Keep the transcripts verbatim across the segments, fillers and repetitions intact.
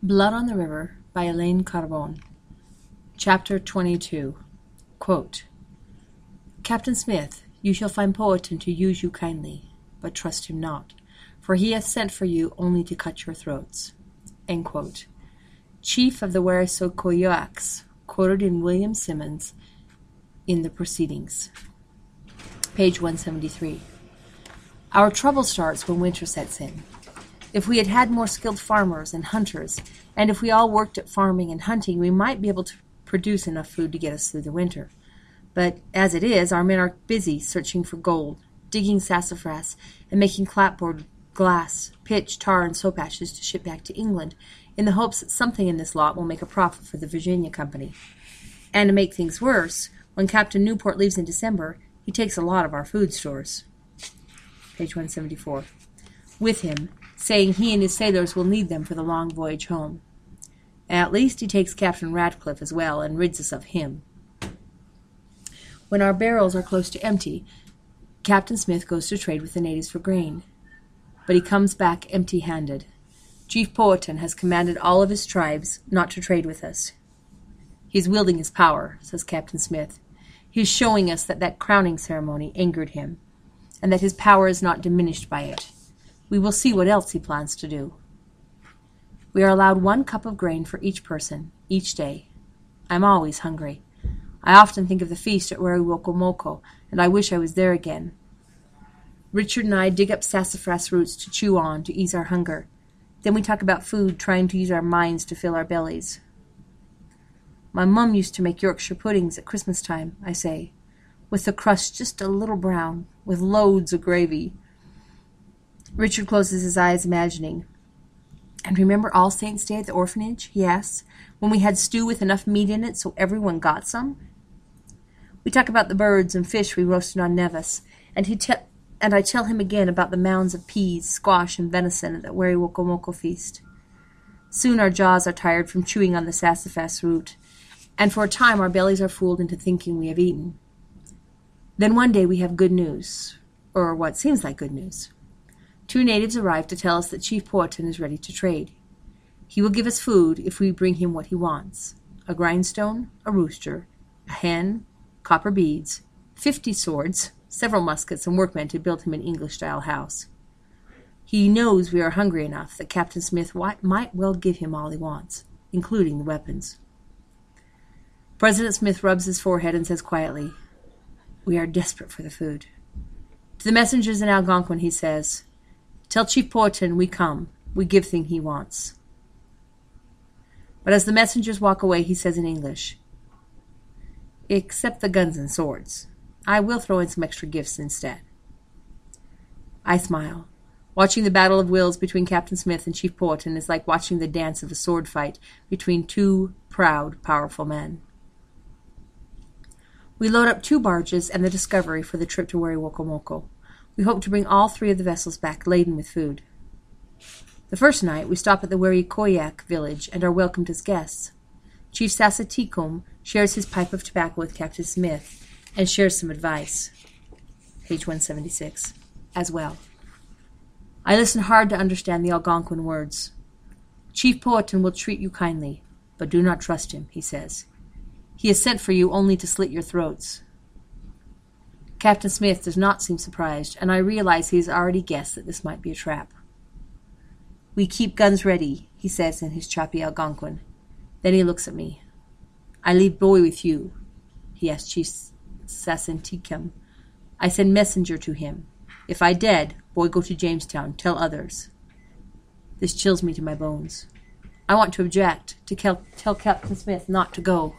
Blood on the River by Elaine Carbone. Chapter twenty-two. Quote, Captain Smith, you shall find Powhatan to use you kindly, but trust him not, for he hath sent for you only to cut your throats. End quote. Chief of the Werissokoyoaks, quoted in William Simmons in the Proceedings. Page one seventy-three. Our trouble starts when winter sets in. If we had had more skilled farmers and hunters, and if we all worked at farming and hunting, we might be able to produce enough food to get us through the winter. But as it is, our men are busy searching for gold, digging sassafras, and making clapboard, glass, pitch, tar, and soap ashes to ship back to England, in the hopes that something in this lot will make a profit for the Virginia Company. And to make things worse, when Captain Newport leaves in December, he takes a lot of our food stores. Page one seventy-four. With him, saying he and his sailors will need them for the long voyage home. At least he takes Captain Ratcliffe as well, and rids us of him. When our barrels are close to empty, Captain Smith goes to trade with the natives for grain. But he comes back empty-handed. Chief Powhatan has commanded all of his tribes not to trade with us. He is wielding his power, says Captain Smith. He is showing us that that crowning ceremony angered him, and that his power is not diminished by it. We will see what else he plans to do. We are allowed one cup of grain for each person, each day. I am always hungry. I often think of the feast at Werowocomoco, and I wish I was there again. Richard and I dig up sassafras roots to chew on to ease our hunger. Then we talk about food, trying to use our minds to fill our bellies. My mum used to make Yorkshire puddings at Christmas time, I say, with the crust just a little brown, with loads of gravy. Richard closes his eyes, imagining. And remember All Saints' Day at the orphanage, he asks, when we had stew with enough meat in it so everyone got some? We talk about the birds and fish we roasted on Nevis, and he te- and I tell him again about the mounds of peas, squash, and venison at the Werowocomoco feast. Soon our jaws are tired from chewing on the sassafras root, and for a time our bellies are fooled into thinking we have eaten. Then one day we have good news, or what seems like good news. Two natives arrive to tell us that Chief Powhatan is ready to trade. He will give us food if we bring him what he wants: a grindstone, a rooster, a hen, copper beads, fifty swords, several muskets, and workmen to build him an English-style house. He knows we are hungry enough that Captain Smith might well give him all he wants, including the weapons. President Smith rubs his forehead and says quietly, "We are desperate for the food." To the messengers in Algonquin he says, "Tell Chief Powhatan we come. We give thing he wants." But as the messengers walk away, he says in English, "Except the guns and swords. I will throw in some extra gifts instead." I smile. Watching the battle of wills between Captain Smith and Chief Powhatan is like watching the dance of a sword fight between two proud, powerful men. We load up two barges and the Discovery for the trip to Werowocomoco. We hope to bring all three of the vessels back laden with food. The first night, we stop at the Werowocomoco village and are welcomed as guests. Chief Sassatikum shares his pipe of tobacco with Captain Smith and shares some advice. Page one seventy-six. As well. I listen hard to understand the Algonquin words. Chief Powhatan will treat you kindly, but do not trust him, he says. He has sent for you only to slit your throats. Captain Smith does not seem surprised, and I realize he has already guessed that this might be a trap. We keep guns ready, he says in his choppy Algonquin. Then he looks at me. I leave boy with you, he asks Chief Sassatikum. I send messenger to him. If I dead, boy go to Jamestown, tell others. This chills me to my bones. I want to object, to kel- tell Captain Smith not to go.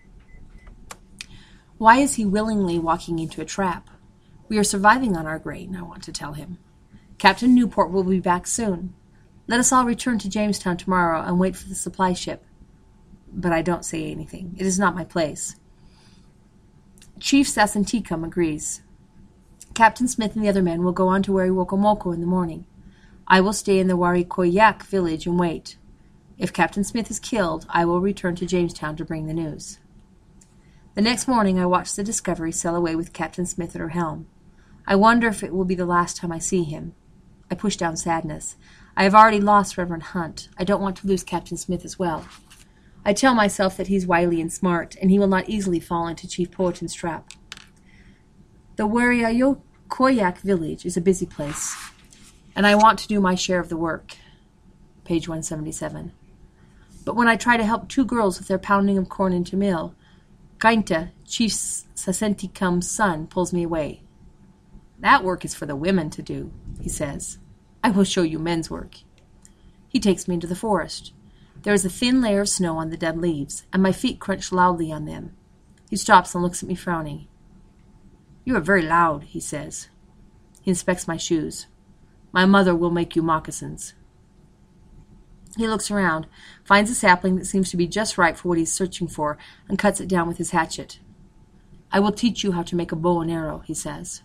Why is he willingly walking into a trap? We are surviving on our grain, I want to tell him. Captain Newport will be back soon. Let us all return to Jamestown tomorrow and wait for the supply ship. But I don't say anything. It is not my place. Chief Sassatikum agrees. Captain Smith and the other men will go on to Werowocomoco in the morning. I will stay in the Werowocomoco village and wait. If Captain Smith is killed, I will return to Jamestown to bring the news. The next morning I watch the Discovery sail away with Captain Smith at her helm. I wonder if it will be the last time I see him. I push down sadness. I have already lost Reverend Hunt. I don't want to lose Captain Smith as well. I tell myself that he's wily and smart, and he will not easily fall into Chief Powhatan's trap. The Wariayokoyak village is a busy place, and I want to do my share of the work. Page one seventy-seven. But when I try to help two girls with their pounding of corn into mill, Kainta, Chief Sasenticum's son, pulls me away. That work is for the women to do, he says. I will show you men's work. He takes me into the forest. There is a thin layer of snow on the dead leaves, and my feet crunch loudly on them. He stops and looks at me frowning. You are very loud, he says. He inspects my shoes. My mother will make you moccasins. He looks around, finds a sapling that seems to be just right for what he's searching for, and cuts it down with his hatchet. I will teach you how to make a bow and arrow, he says.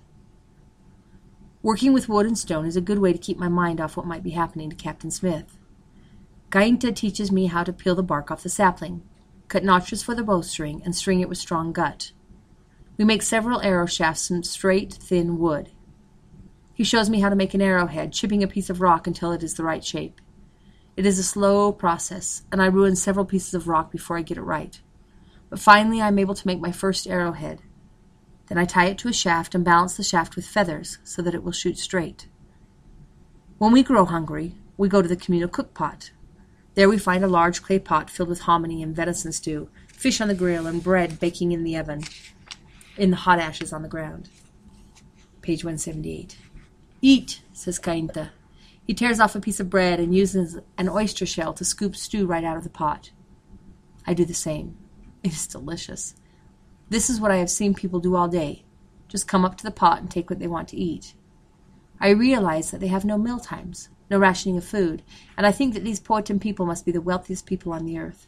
Working with wood and stone is a good way to keep my mind off what might be happening to Captain Smith. Kainta teaches me how to peel the bark off the sapling, cut notches for the bowstring, and string it with strong gut. We make several arrow shafts from straight, thin wood. He shows me how to make an arrowhead, chipping a piece of rock until it is the right shape. It is a slow process, and I ruin several pieces of rock before I get it right. But finally I am able to make my first arrowhead. Then I tie it to a shaft and balance the shaft with feathers so that it will shoot straight. When we grow hungry, we go to the communal cookpot. There we find a large clay pot filled with hominy and venison stew, fish on the grill, and bread baking in the oven, in the hot ashes on the ground. Page one seventy-eight. Eat, says Kainta. He tears off a piece of bread and uses an oyster shell to scoop stew right out of the pot. I do the same. It is delicious. This is what I have seen people do all day. Just come up to the pot and take what they want to eat. I realize that they have no meal times, no rationing of food, and I think that these Powhatan people must be the wealthiest people on the earth.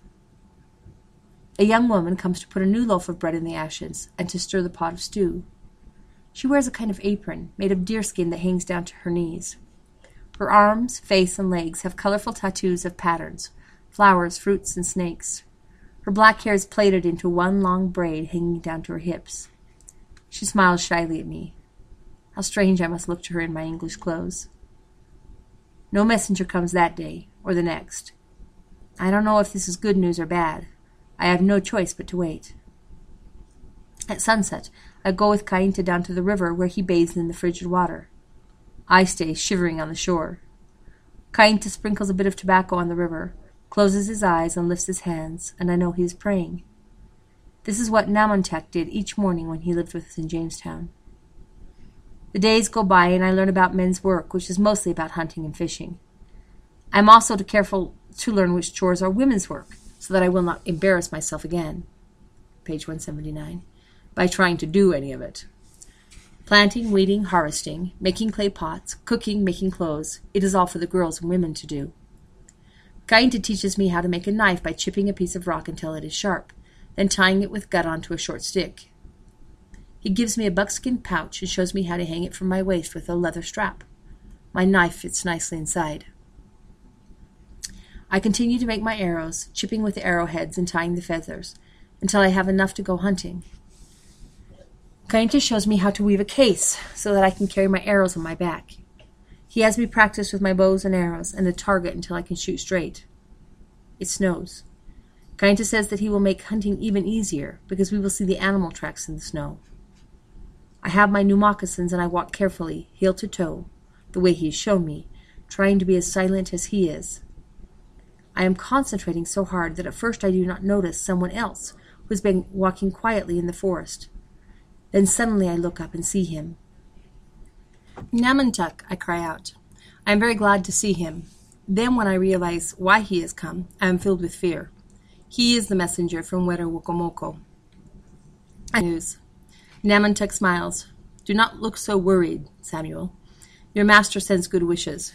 A young woman comes to put a new loaf of bread in the ashes and to stir the pot of stew. She wears a kind of apron made of deerskin that hangs down to her knees. Her arms, face, and legs have colorful tattoos of patterns, flowers, fruits, and snakes. Her black hair is plaited into one long braid hanging down to her hips. She smiles shyly at me. How strange I must look to her in my English clothes. No messenger comes that day, or the next. I don't know if this is good news or bad. I have no choice but to wait. At sunset, I go with Kainta down to the river where he bathes in the frigid water. I stay shivering on the shore. Kainta sprinkles a bit of tobacco on the river, closes his eyes and lifts his hands, and I know he is praying. This is what Namontek did each morning when he lived with us in Jamestown. The days go by and I learn about men's work, which is mostly about hunting and fishing. I am also too careful to learn which chores are women's work, so that I will not embarrass myself again, page one seventy-nine, by trying to do any of it. Planting, weeding, harvesting, making clay pots, cooking, making clothes, it is all for the girls and women to do. Kainta teaches me how to make a knife by chipping a piece of rock until it is sharp, then tying it with gut onto a short stick. He gives me a buckskin pouch and shows me how to hang it from my waist with a leather strap. My knife fits nicely inside. I continue to make my arrows, chipping with the arrowheads and tying the feathers, until I have enough to go hunting. Kainta shows me how to weave a case so that I can carry my arrows on my back. He has me practice with my bows and arrows and a target until I can shoot straight. It snows. Kainta says that he will make hunting even easier because we will see the animal tracks in the snow. I have my new moccasins and I walk carefully, heel to toe, the way he has shown me, trying to be as silent as he is. I am concentrating so hard that at first I do not notice someone else who has been walking quietly in the forest. Then suddenly I look up and see him. Namontek, I cry out. I am very glad to see him. Then when I realize why he has come, I am filled with fear. He is the messenger from Werowocomoco. News. Namontek smiles. Do not look so worried, Samuel. Your master sends good wishes.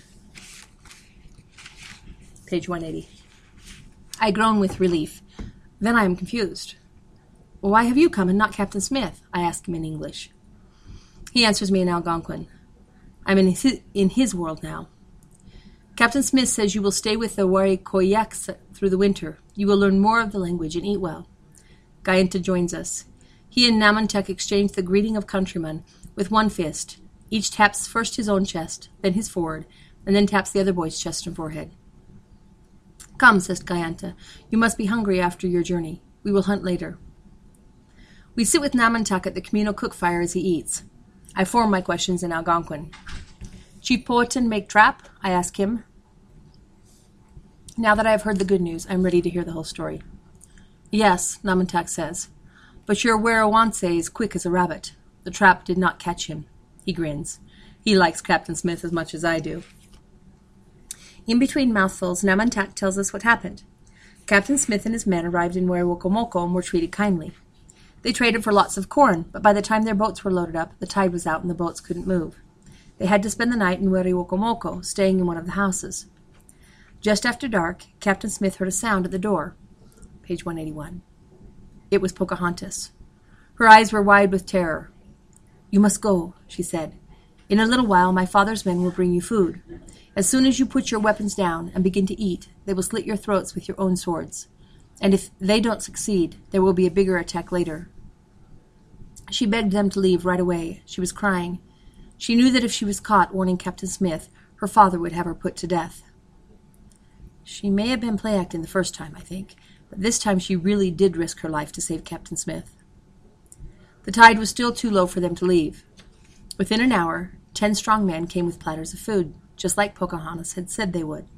Page one eighty. I groan with relief. Then I am confused. Why have you come and not Captain Smith? I ask him in English. He answers me in Algonquin. I'm in his, in his world now. Captain Smith says you will stay with the Warikoyaks through the winter. You will learn more of the language and eat well. Kainta joins us. He and Namontek exchange the greeting of countrymen with one fist. Each taps first his own chest, then his forward, and then taps the other boy's chest and forehead. Come, says Kayanta, you must be hungry after your journey. We will hunt later. We sit with Namantak at the communal cook fire as he eats. I form my questions in Algonquin. Chief Powhatan make trap? I ask him. Now that I have heard the good news, I am ready to hear the whole story. Yes, Namantak says, but your Werowance is quick as a rabbit. The trap did not catch him. He grins. He likes Captain Smith as much as I do. In between mouthfuls, Namantak tells us what happened. Captain Smith and his men arrived in Werowocomoco and were treated kindly. They traded for lots of corn, but by the time their boats were loaded up, the tide was out and the boats couldn't move. They had to spend the night in Werowocomoco, staying in one of the houses. Just after dark, Captain Smith heard a sound at the door. Page one eighty-one. It was Pocahontas. Her eyes were wide with terror. You must go, she said. In a little while my father's men will bring you food. As soon as you put your weapons down and begin to eat, they will slit your throats with your own swords. And if they don't succeed, there will be a bigger attack later. She begged them to leave right away. She was crying. She knew that if she was caught warning Captain Smith, her father would have her put to death. She may have been play-acting the first time, I think, but this time she really did risk her life to save Captain Smith. The tide was still too low for them to leave. Within an hour, ten strong men came with platters of food, just like Pocahontas had said they would.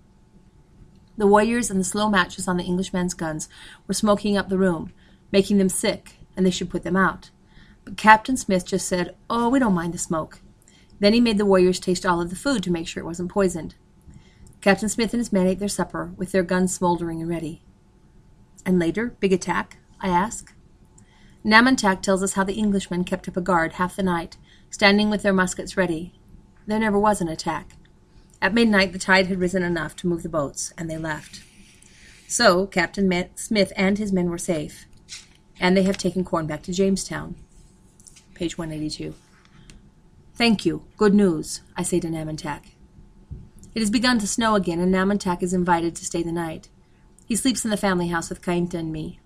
The warriors and the slow matches on the Englishmen's guns were smoking up the room, making them sick, and they should put them out. But Captain Smith just said, "Oh, we don't mind the smoke." Then he made the warriors taste all of the food to make sure it wasn't poisoned. Captain Smith and his men ate their supper, with their guns smoldering and ready. And later, big attack? I ask. Namantak tells us how the Englishmen kept up a guard half the night, standing with their muskets ready. There never was an attack. At midnight the tide had risen enough to move the boats, and they left. So Captain Smith and his men were safe, and they have taken corn back to Jamestown. Page one eighty-two. Thank you. Good news, I say to Namantak. It has begun to snow again, and Namantak is invited to stay the night. He sleeps in the family house with Kayanta and me.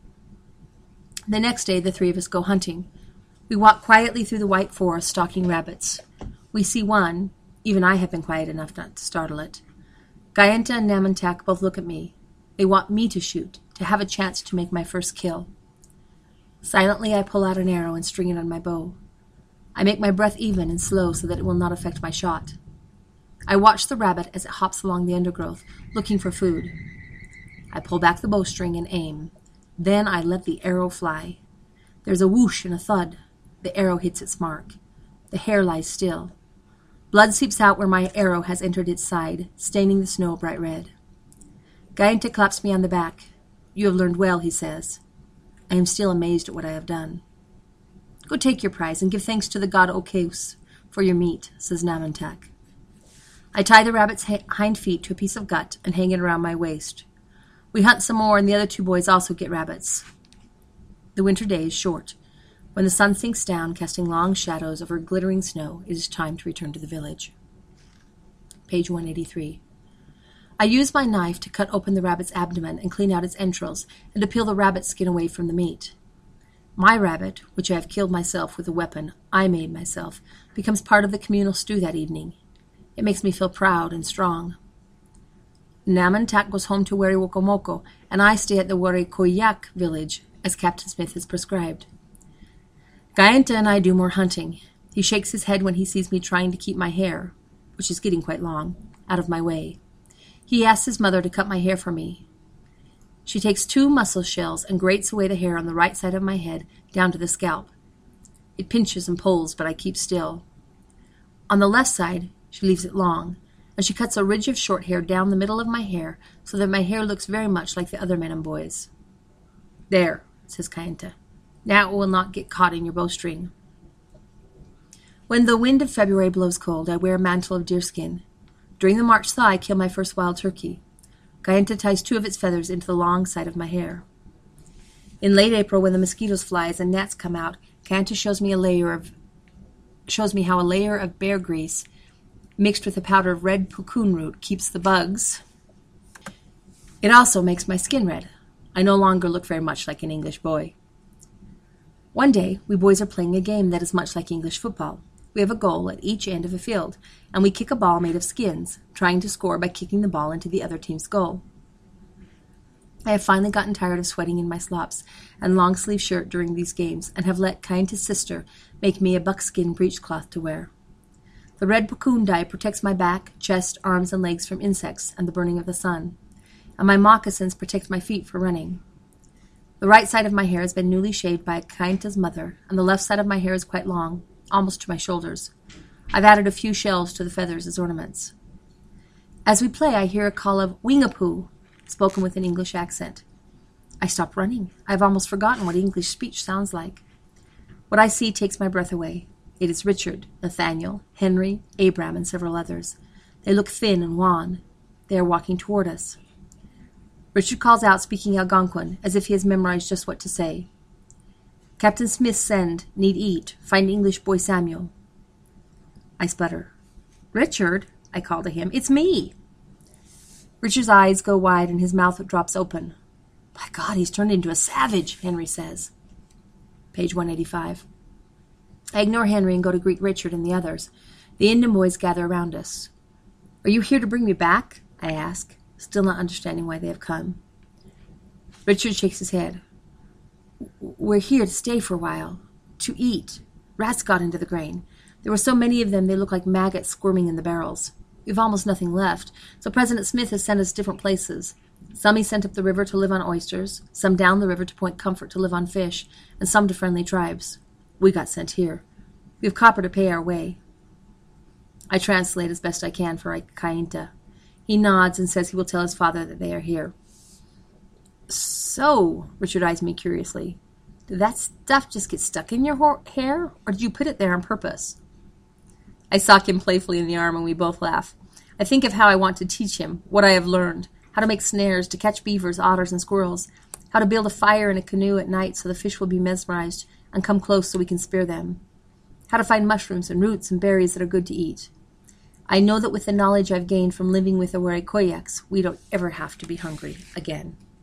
The next day the three of us go hunting. We walk quietly through the white forest, stalking rabbits. We see one. Even I have been quiet enough not to startle it. Kayanta and Namantak both look at me. They want me to shoot, to have a chance to make my first kill. Silently I pull out an arrow and string it on my bow. I make my breath even and slow so that it will not affect my shot. I watch the rabbit as it hops along the undergrowth, looking for food. I pull back the bowstring and aim. Then I let the arrow fly. There's a whoosh and a thud. The arrow hits its mark. The hare lies still. Blood seeps out where my arrow has entered its side, staining the snow bright red. Kayanta claps me on the back. You have learned well, he says. I am still amazed at what I have done. Go take your prize and give thanks to the god Okeus for your meat, says Namantak. I tie the rabbit's hind feet to a piece of gut and hang it around my waist. We hunt some more, and the other two boys also get rabbits. The winter day is short. When the sun sinks down, casting long shadows over glittering snow, it is time to return to the village. Page one eighty-three. I use my knife to cut open the rabbit's abdomen and clean out its entrails, and to peel the rabbit's skin away from the meat. My rabbit, which I have killed myself with a weapon I made myself, becomes part of the communal stew that evening. It makes me feel proud and strong. Namantak goes home to Werowocomoco, and I stay at the Warikoyak village, as Captain Smith has prescribed. Kayanta and I do more hunting. He shakes his head when he sees me trying to keep my hair, which is getting quite long, out of my way. He asks his mother to cut my hair for me. She takes two mussel shells and grates away the hair on the right side of my head down to the scalp. It pinches and pulls, but I keep still. On the left side, she leaves it long, and she cuts a ridge of short hair down the middle of my hair so that my hair looks very much like the other men and boys. There, says Kayanta. Now it will not get caught in your bowstring. When the wind of February blows cold, I wear a mantle of deerskin. During the March thaw, I kill my first wild turkey. Kayanta ties two of its feathers into the long side of my hair. In late April, when the mosquitoes fly and gnats come out, Kayanta shows me a layer of shows me how a layer of bear grease mixed with a powder of red puccoon root keeps the bugs. It also makes my skin red. I no longer look very much like an English boy. One day, we boys are playing a game that is much like English football. We have a goal at each end of a field, and we kick a ball made of skins, trying to score by kicking the ball into the other team's goal. I have finally gotten tired of sweating in my slops and long-sleeve shirt during these games, and have let kind sister make me a buckskin breechcloth to wear. The red pukoon dye protects my back, chest, arms, and legs from insects and the burning of the sun, and my moccasins protect my feet for running. The right side of my hair has been newly shaved by Kainta's mother, and the left side of my hair is quite long, almost to my shoulders. I've added a few shells to the feathers as ornaments. As we play, I hear a call of "Wingapoo," spoken with an English accent. I stop running. I have almost forgotten what English speech sounds like. What I see takes my breath away. It is Richard, Nathaniel, Henry, Abram, and several others. They look thin and wan. They are walking toward us. Richard calls out, speaking Algonquin, as if he has memorized just what to say. "Captain Smith send, need eat, find English boy Samuel." I sputter. "Richard," I call to him, "it's me." Richard's eyes go wide and his mouth drops open. "By God, he's turned into a savage," Henry says. Page one eighty-five. I ignore Henry and go to greet Richard and the others. The Indian boys gather around us. "Are you here to bring me back?" I ask, still not understanding why they have come. Richard shakes his head. "We're here to stay for a while. To eat. Rats got into the grain. There were so many of them they look like maggots squirming in the barrels. We've almost nothing left, so President Smith has sent us different places. Some he sent up the river to live on oysters, some down the river to Point Comfort to live on fish, and some to friendly tribes. We got sent here. We have copper to pay our way." I translate as best I can for Kainta. He nods and says he will tell his father that they are here. "So," Richard eyes me curiously, "did that stuff just get stuck in your ho- hair, or did you put it there on purpose?" I sock him playfully in the arm and we both laugh. I think of how I want to teach him, what I have learned, how to make snares, to catch beavers, otters, and squirrels, how to build a fire in a canoe at night so the fish will be mesmerized and come close so we can spear them, how to find mushrooms and roots and berries that are good to eat. I know that with the knowledge I've gained from living with the Warikoyaks, we don't ever have to be hungry again.